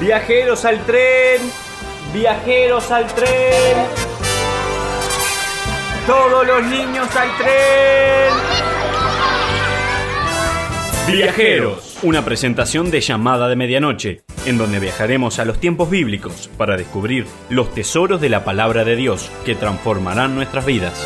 Viajeros al tren, viajeros al tren. Todos los niños al tren. Viajeros, una presentación de Llamada de Medianoche, en donde viajaremos a los tiempos bíblicos para descubrir los tesoros de la palabra de Dios que transformarán nuestras vidas.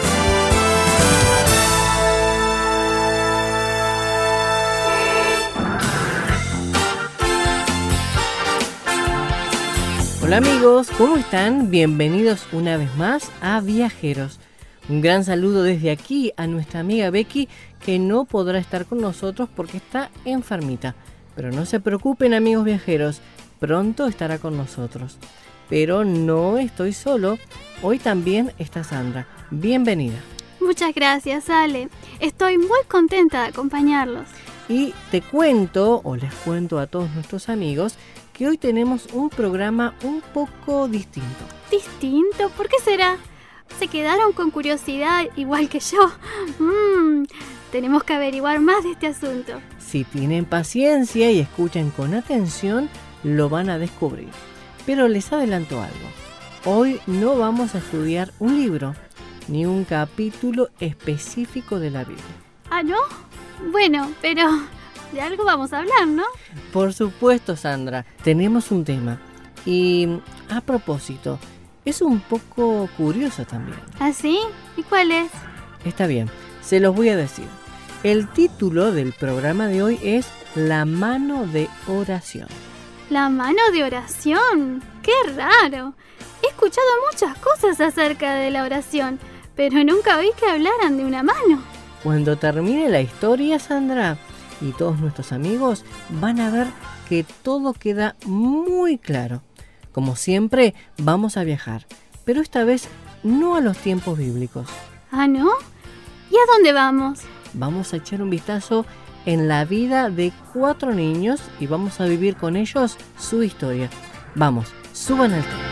Hola amigos, ¿cómo están? Bienvenidos una vez más a Viajeros. Un gran saludo desde aquí a nuestra amiga Becky, que no podrá estar con nosotros porque está enfermita. Pero no se preocupen amigos viajeros, pronto estará con nosotros. Pero no estoy solo, hoy también está Sandra. Bienvenida. Muchas gracias, Ale. Estoy muy contenta de acompañarlos. Y te cuento, o les cuento a todos nuestros amigos, que hoy tenemos un programa un poco distinto. ¿Distinto? ¿Por qué será? ¿Se quedaron con curiosidad igual que yo? Tenemos que averiguar más de este asunto. Si tienen paciencia y escuchan con atención, lo van a descubrir. Pero les adelanto algo. Hoy no vamos a estudiar un libro, ni un capítulo específico de la Biblia. ¿Ah, no? Bueno, pero de algo vamos a hablar, ¿no? Por supuesto, Sandra, tenemos un tema. Y a propósito, es un poco curioso también. ¿Ah, sí? ¿Y cuál es? Está bien, se los voy a decir. El título del programa de hoy es La mano de oración. ¿La mano de oración? ¡Qué raro! He escuchado muchas cosas acerca de la oración, pero nunca oí que hablaran de una mano. Cuando termine la historia, Sandra, y todos nuestros amigos van a ver que todo queda muy claro. Como siempre, vamos a viajar, pero esta vez no a los tiempos bíblicos. ¿Ah, no? ¿Y a dónde vamos? Vamos a echar un vistazo en la vida de 4 niños y vamos a vivir con ellos su historia. Vamos, suban al tren.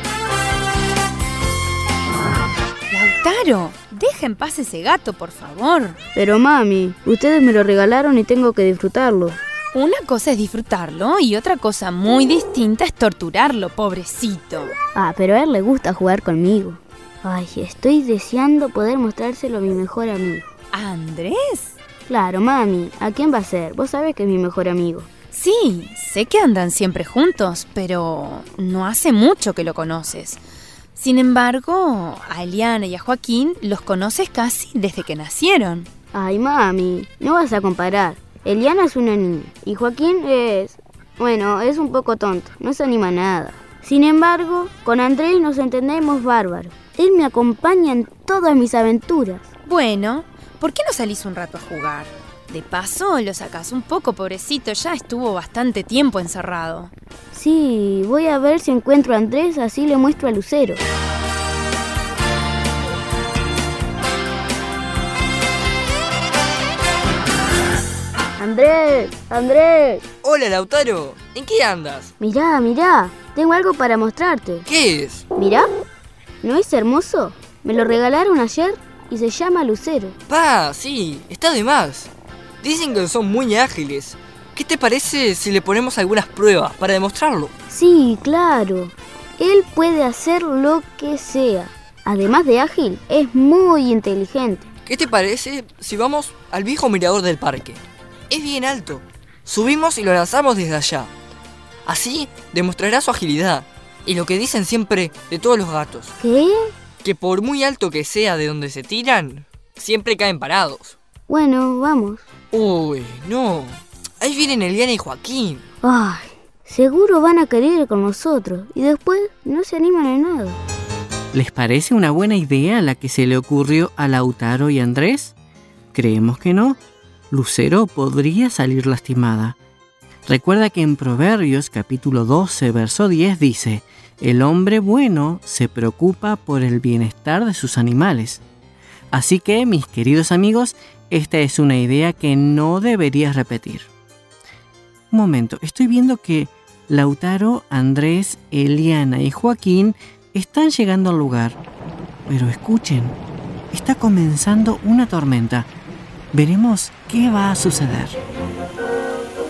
Lautaro, deja en paz ese gato, por favor. Pero mami, ustedes me lo regalaron y tengo que disfrutarlo. Una cosa es disfrutarlo y otra cosa muy distinta es torturarlo, pobrecito. Ah, pero a él le gusta jugar conmigo. Ay, estoy deseando poder mostrárselo a mi mejor amigo. ¿Andrés? Claro, mami, ¿a quién va a ser? Vos sabés que es mi mejor amigo. Sí, sé que andan siempre juntos, pero no hace mucho que lo conoces. Sin embargo, a Eliana y a Joaquín los conoces casi desde que nacieron. Ay, mami, no vas a comparar. Eliana es una niña y Joaquín es un poco tonto, no se anima a nada. Sin embargo, con Andrés nos entendemos bárbaro. Él me acompaña en todas mis aventuras. Bueno, ¿por qué no salís un rato a jugar? De paso, lo sacás un poco, pobrecito, ya estuvo bastante tiempo encerrado. Sí, voy a ver si encuentro a Andrés, así le muestro a Lucero. ¡Andrés! ¡Andrés! Hola, Lautaro, ¿en qué andas? Mirá, tengo algo para mostrarte. ¿Qué es? Mirá, ¿no es hermoso? Me lo regalaron ayer y se llama Lucero. Pa, sí, está de más. Dicen que son muy ágiles. ¿Qué te parece si le ponemos algunas pruebas para demostrarlo? Sí, claro. Él puede hacer lo que sea. Además de ágil, es muy inteligente. ¿Qué te parece si vamos al viejo mirador del parque? Es bien alto. Subimos y lo lanzamos desde allá. Así demostrará su agilidad. Y lo que dicen siempre de todos los gatos. ¿Qué? Que por muy alto que sea de donde se tiran, siempre caen parados. Bueno, vamos. Uy, no. Ahí vienen Eliana y Joaquín. Ay, seguro van a querer ir con nosotros y después no se animan a nada. ¿Les parece una buena idea la que se le ocurrió a Lautaro y Andrés? Creemos que no. Lucero podría salir lastimada. Recuerda que en Proverbios capítulo 12, verso 10 dice: el hombre bueno se preocupa por el bienestar de sus animales. Así que, mis queridos amigos, esta es una idea que no deberías repetir. Un momento, estoy viendo que Lautaro, Andrés, Eliana y Joaquín están llegando al lugar. Pero escuchen, está comenzando una tormenta. Veremos qué va a suceder. No nos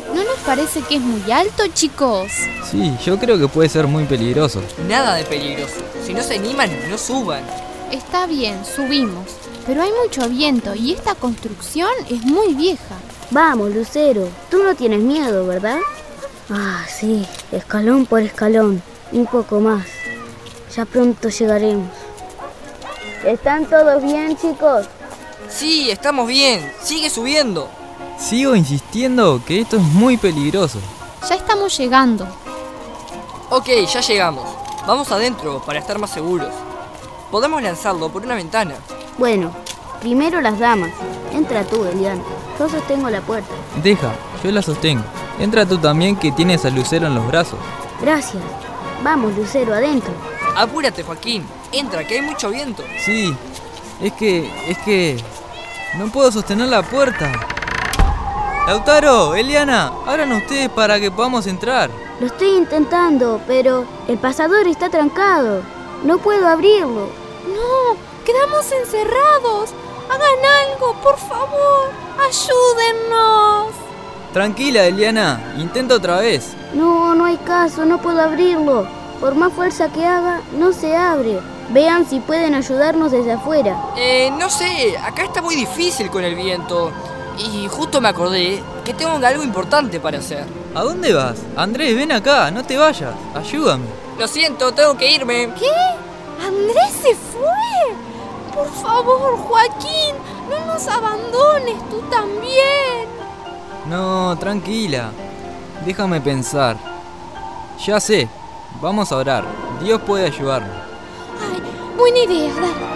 parece que es muy alto, chicos? Sí, yo creo que puede ser muy peligroso. Nada de peligroso. Si no se animan, no suban. Está bien, subimos. Pero hay mucho viento y esta construcción es muy vieja. Vamos, Lucero, tú no tienes miedo, ¿verdad? Ah, sí, escalón por escalón, un poco más. Ya pronto llegaremos. ¿Están todos bien, chicos? Sí, estamos bien. Sigue subiendo. Sigo insistiendo que esto es muy peligroso. Ya estamos llegando. Ok, ya llegamos. Vamos adentro para estar más seguros. Podemos lanzarlo por una ventana. Bueno, primero las damas. Entra tú, Eliana. Yo sostengo la puerta. Deja, yo la sostengo. Entra tú también, que tienes a Lucero en los brazos. Gracias. Vamos, Lucero, adentro. Apúrate, Joaquín. Entra, que hay mucho viento. Sí, es que... no puedo sostener la puerta. Lautaro, Eliana, abran ustedes para que podamos entrar. Lo estoy intentando, pero el pasador está trancado. No puedo abrirlo. ¡No! ¡Quedamos encerrados! ¡Hagan algo, por favor! ¡Ayúdennos! Tranquila, Eliana, intenta otra vez. No, no hay caso, no puedo abrirlo. Por más fuerza que haga, no se abre. Vean si pueden ayudarnos desde afuera. No sé, acá está muy difícil con el viento. Y justo me acordé que tengo algo importante para hacer. ¿A dónde vas? Andrés, ven acá, no te vayas, ayúdame. Lo siento, tengo que irme. ¿Qué? ¿Andrés se fue? Por favor, Joaquín, no nos abandones, tú también. No, tranquila, déjame pensar. Ya sé, vamos a orar, Dios puede ayudarnos. Ay, buena idea, dale.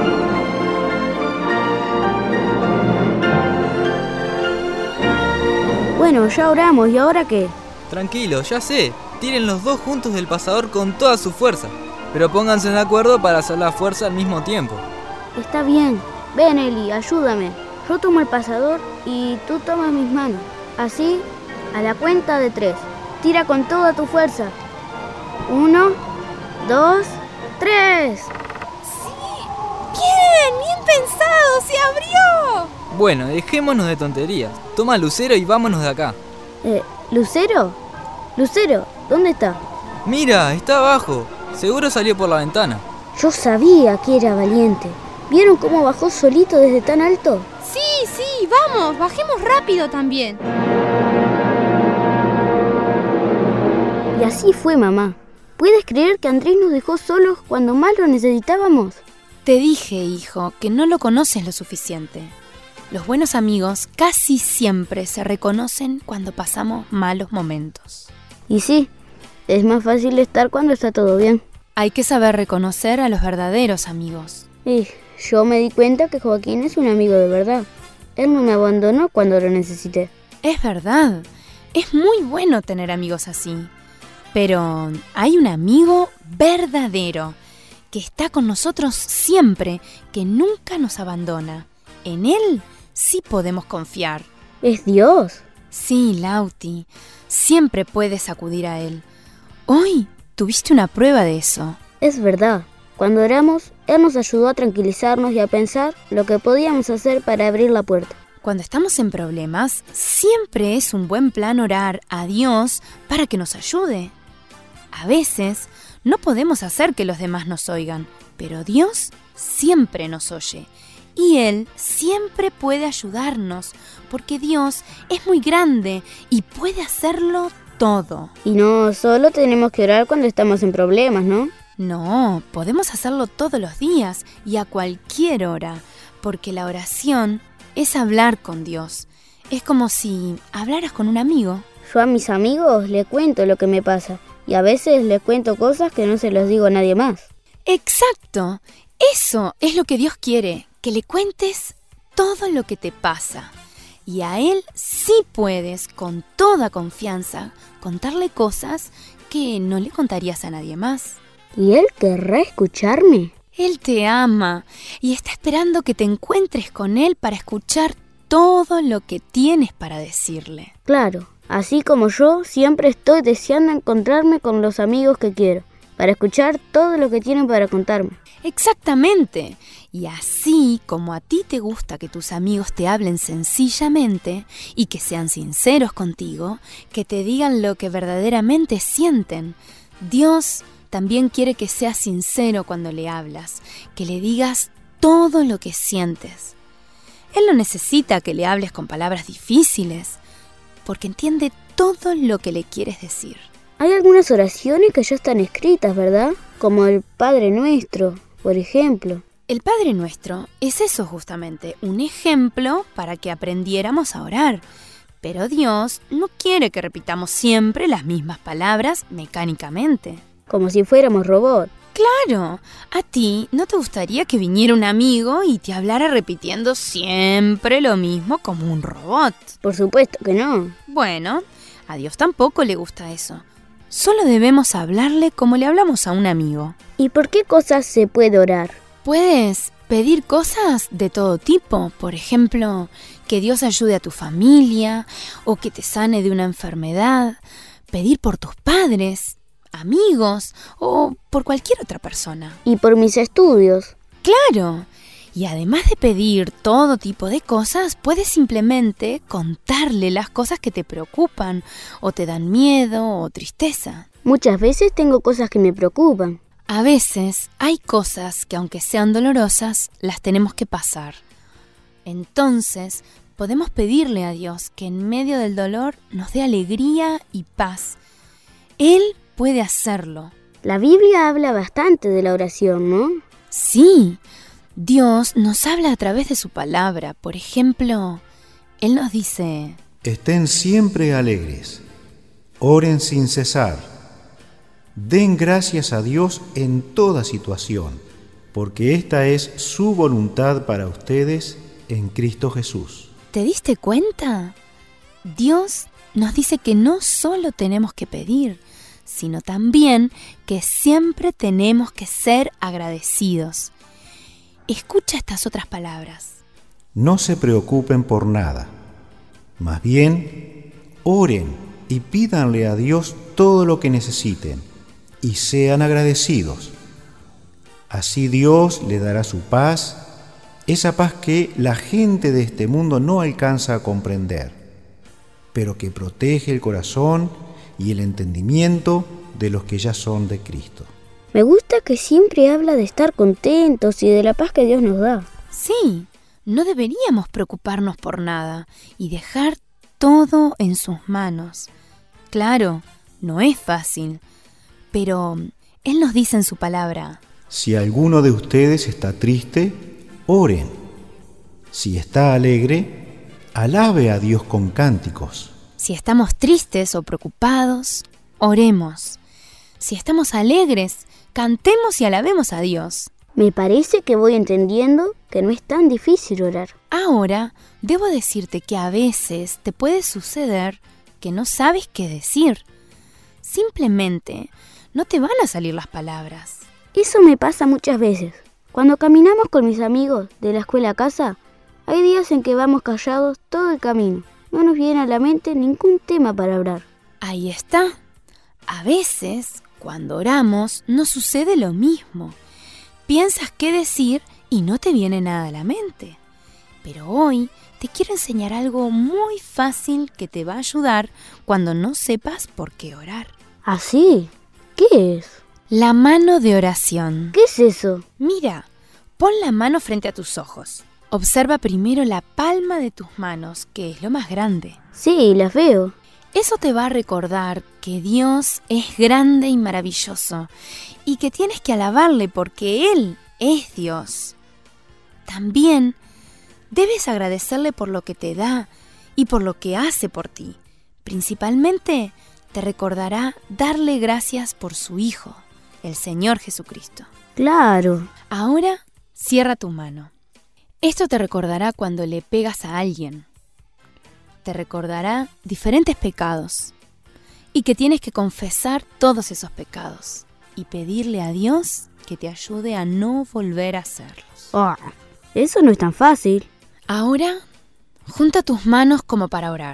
Bueno, ya oramos, ¿y ahora qué? Tranquilo, ya sé, tiren los dos juntos del pasador con toda su fuerza. Pero pónganse de acuerdo para hacer la fuerza al mismo tiempo. Está bien. Ven, Eli, ayúdame. Yo tomo el pasador y tú tomas mis manos. Así, a la cuenta de 3. Tira con toda tu fuerza. 1, 2, 3. ¡Bien! ¡Bien pensado! ¡Se abrió! Bueno, dejémonos de tonterías. Toma Lucero y vámonos de acá. ¿Lucero? Lucero, ¿dónde está? Mira, está abajo. Seguro salió por la ventana. Yo sabía que era valiente. ¿Vieron cómo bajó solito desde tan alto? Sí, vamos, bajemos rápido también. Y así fue, mamá. ¿Puedes creer que Andrés nos dejó solos cuando más lo necesitábamos? Te dije, hijo, que no lo conoces lo suficiente. Los buenos amigos casi siempre se reconocen cuando pasamos malos momentos. Y sí, es más fácil estar cuando está todo bien. Hay que saber reconocer a los verdaderos amigos. Y yo me di cuenta que Joaquín es un amigo de verdad. Él no me abandonó cuando lo necesité. Es verdad, es muy bueno tener amigos así. Pero hay un amigo verdadero que está con nosotros siempre, que nunca nos abandona. En él sí podemos confiar. ¿Es Dios? Sí, Lauti, siempre puedes acudir a él. Hoy tuviste una prueba de eso. Es verdad. Cuando oramos, Él nos ayudó a tranquilizarnos y a pensar lo que podíamos hacer para abrir la puerta. Cuando estamos en problemas, siempre es un buen plan orar a Dios para que nos ayude. A veces no podemos hacer que los demás nos oigan, pero Dios siempre nos oye. Y Él siempre puede ayudarnos, porque Dios es muy grande y puede hacerlo todo. Y no solo tenemos que orar cuando estamos en problemas, ¿no? No, podemos hacerlo todos los días y a cualquier hora, porque la oración es hablar con Dios. Es como si hablaras con un amigo. Yo a mis amigos les cuento lo que me pasa y a veces les cuento cosas que no se los digo a nadie más. ¡Exacto! Eso es lo que Dios quiere, que le cuentes todo lo que te pasa. Y a Él sí puedes, con toda confianza, contarle cosas que no le contarías a nadie más. ¿Y Él querrá escucharme? Él te ama y está esperando que te encuentres con Él para escuchar todo lo que tienes para decirle. Claro, así como yo siempre estoy deseando encontrarme con los amigos que quiero, para escuchar todo lo que tienen para contarme. Exactamente. Y así como a ti te gusta que tus amigos te hablen sencillamente y que sean sinceros contigo, que te digan lo que verdaderamente sienten, Dios también quiere que seas sincero cuando le hablas, que le digas todo lo que sientes. Él no necesita que le hables con palabras difíciles, porque entiende todo lo que le quieres decir. Hay algunas oraciones que ya están escritas, ¿verdad? Como el Padre Nuestro, por ejemplo. El Padre Nuestro es eso justamente, un ejemplo para que aprendiéramos a orar. Pero Dios no quiere que repitamos siempre las mismas palabras mecánicamente. Como si fuéramos robots. Claro, a ti no te gustaría que viniera un amigo y te hablara repitiendo siempre lo mismo como un robot. Por supuesto que no. Bueno, a Dios tampoco le gusta eso. Solo debemos hablarle como le hablamos a un amigo. ¿Y por qué cosas se puede orar? Puedes pedir cosas de todo tipo, por ejemplo, que Dios ayude a tu familia o que te sane de una enfermedad, pedir por tus padres, amigos o por cualquier otra persona. ¿Y por mis estudios? ¡Claro! Y además de pedir todo tipo de cosas, puedes simplemente contarle las cosas que te preocupan o te dan miedo o tristeza. Muchas veces tengo cosas que me preocupan. A veces hay cosas que aunque sean dolorosas, las tenemos que pasar. Entonces, podemos pedirle a Dios que en medio del dolor nos dé alegría y paz. Él puede hacerlo. La Biblia habla bastante de la oración, ¿no? Sí, Dios nos habla a través de su palabra. Por ejemplo, Él nos dice: estén siempre alegres, oren sin cesar, den gracias a Dios en toda situación, porque esta es su voluntad para ustedes en Cristo Jesús. ¿Te diste cuenta? Dios nos dice que no solo tenemos que pedir, sino también que siempre tenemos que ser agradecidos. Escucha estas otras palabras. No se preocupen por nada. Más bien, oren y pídanle a Dios todo lo que necesiten y sean agradecidos. Así Dios le dará su paz, esa paz que la gente de este mundo no alcanza a comprender, pero que protege el corazón y el entendimiento de los que ya son de Cristo. Me gusta que siempre habla de estar contentos y de la paz que Dios nos da. Sí, no deberíamos preocuparnos por nada y dejar todo en sus manos. Claro, no es fácil, pero Él nos dice en su palabra: si alguno de ustedes está triste, oren. Si está alegre, alabe a Dios con cánticos. Si estamos tristes o preocupados, oremos. Si estamos alegres, cantemos y alabemos a Dios. Me parece que voy entendiendo que no es tan difícil orar. Ahora, debo decirte que a veces te puede suceder que no sabes qué decir. Simplemente no te van a salir las palabras. Eso me pasa muchas veces. Cuando caminamos con mis amigos de la escuela a casa, hay días en que vamos callados todo el camino. No nos viene a la mente ningún tema para hablar. Ahí está. A veces, cuando oramos, nos sucede lo mismo. Piensas qué decir y no te viene nada a la mente. Pero hoy te quiero enseñar algo muy fácil que te va a ayudar cuando no sepas por qué orar. ¿Ah, sí? ¿Qué es? La mano de oración. ¿Qué es eso? Mira, pon la mano frente a tus ojos. Observa primero la palma de tus manos, que es lo más grande. Sí, las veo. Eso te va a recordar que Dios es grande y maravilloso y que tienes que alabarle porque Él es Dios. También debes agradecerle por lo que te da y por lo que hace por ti. Principalmente te recordará darle gracias por su Hijo, el Señor Jesucristo. Claro. Ahora cierra tu mano. Esto te recordará cuando le pegas a alguien. Te recordará diferentes pecados y que tienes que confesar todos esos pecados y pedirle a Dios que te ayude a no volver a hacerlos. Eso no es tan fácil. Ahora, junta tus manos como para orar.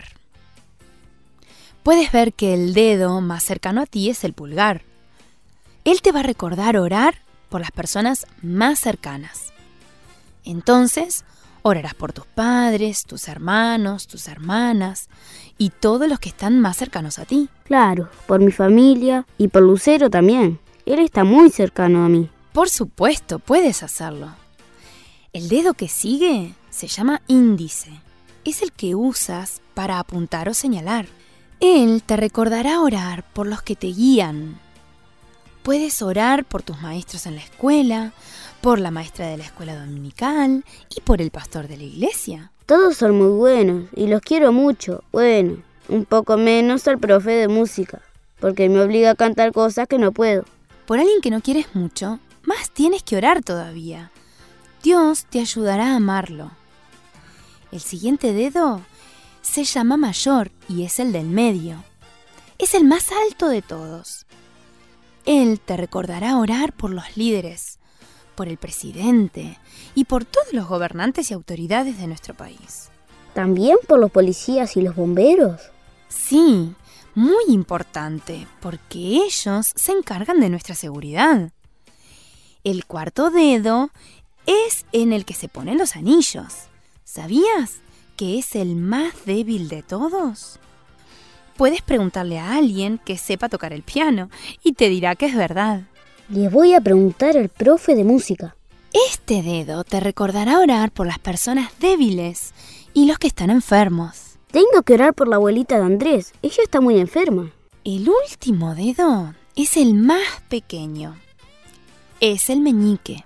Puedes ver que el dedo más cercano a ti es el pulgar. Él te va a recordar orar por las personas más cercanas. Entonces, orarás por tus padres, tus hermanos, tus hermanas y todos los que están más cercanos a ti. Claro, por mi familia y por Lucero también. Él está muy cercano a mí. Por supuesto, puedes hacerlo. El dedo que sigue se llama índice. Es el que usas para apuntar o señalar. Él te recordará orar por los que te guían. Puedes orar por tus maestros en la escuela, por la maestra de la escuela dominical y por el pastor de la iglesia. Todos son muy buenos y los quiero mucho. Bueno, un poco menos al profe de música, porque me obliga a cantar cosas que no puedo. Por alguien que no quieres mucho, más tienes que orar todavía. Dios te ayudará a amarlo. El siguiente dedo se llama mayor y es el del medio. Es el más alto de todos. Él te recordará orar por los líderes, por el presidente y por todos los gobernantes y autoridades de nuestro país. ¿También por los policías y los bomberos? Sí, muy importante, porque ellos se encargan de nuestra seguridad. El cuarto dedo es en el que se ponen los anillos. ¿Sabías que es el más débil de todos? Puedes preguntarle a alguien que sepa tocar el piano y te dirá que es verdad. Le voy a preguntar al profe de música. Este dedo te recordará orar por las personas débiles y los que están enfermos. Tengo que orar por la abuelita de Andrés. Ella está muy enferma. El último dedo es el más pequeño. Es el meñique.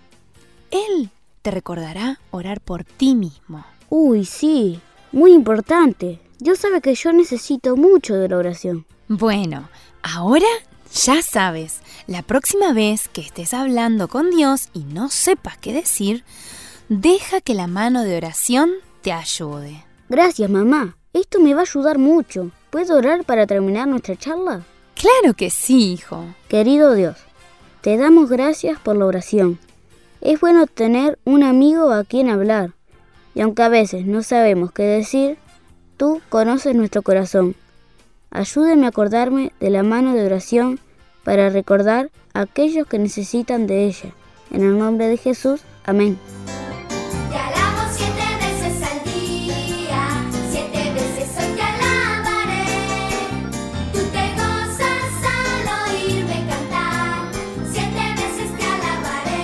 Él te recordará orar por ti mismo. Uy, sí, muy importante. Dios sabe que yo necesito mucho de la oración. Bueno, ahora ya sabes, la próxima vez que estés hablando con Dios y no sepas qué decir, deja que la mano de oración te ayude. Gracias, mamá. Esto me va a ayudar mucho. ¿Puedo orar para terminar nuestra charla? Claro que sí, hijo. Querido Dios, te damos gracias por la oración. Es bueno tener un amigo a quien hablar. Y aunque a veces no sabemos qué decir, tú conoces nuestro corazón. Ayúdame a acordarme de la mano de oración para recordar a aquellos que necesitan de ella. En el nombre de Jesús. Amén. Te alabo 7 veces al día, 7 veces hoy te alabaré. Tú te gozas al oírme cantar, 7 veces te alabaré.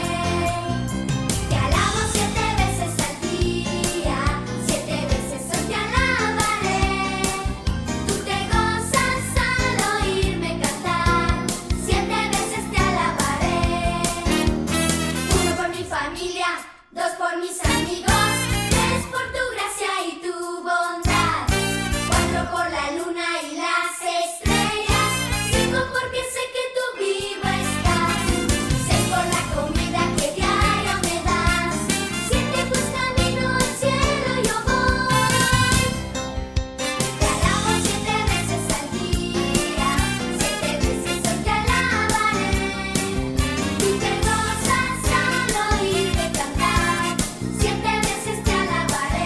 Te alabo 7 veces al día, 7 veces hoy te alabaré. Tú te gozas al oírme cantar, 7 veces te alabaré. 1 por mi familia, 2 por mis amigos, 3 por tu gracia y tu bondad, 4 por la luna y las estrellas, 5 porque sé que tú vivo estás, 6 por la comida que diario me das, 7 pues camino al cielo yo voy. Te alabo 7 veces al día, 7 veces hoy te alabaré. Tú te gozas al oírme cantar, 7 veces te alabaré.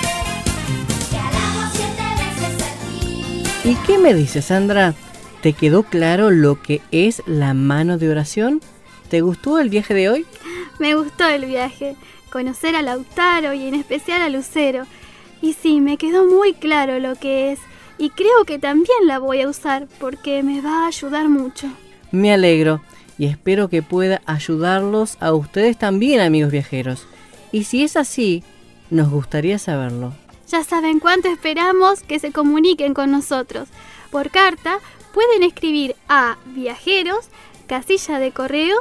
Te alabo 7 veces a ti. ¿Y qué me dices, Sandra? ¿Te quedó claro lo que es la mano de oración? ¿Te gustó el viaje de hoy? Me gustó el viaje, conocer a Lautaro y en especial a Lucero. Y sí, me quedó muy claro lo que es y creo que también la voy a usar porque me va a ayudar mucho. Me alegro y espero que pueda ayudarlos a ustedes también, amigos viajeros. Y si es así, nos gustaría saberlo. Ya saben cuánto esperamos que se comuniquen con nosotros. Por carta pueden escribir a Viajeros, casilla de correo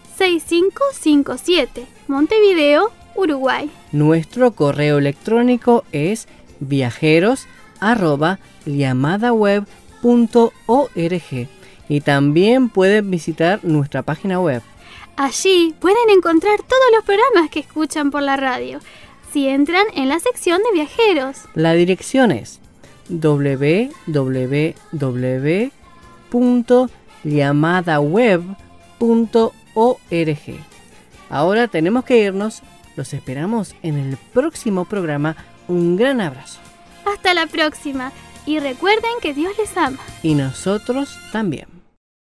6557, Montevideo, Uruguay. Nuestro correo electrónico es viajeros@llamadaweb.org y también pueden visitar nuestra página web. Allí pueden encontrar todos los programas que escuchan por la radio, si entran en la sección de viajeros. La dirección es www.llamadaweb.org. Ahora tenemos que irnos. Los esperamos en el próximo programa. Un gran abrazo. Hasta la próxima y recuerden que Dios les ama. Y nosotros también.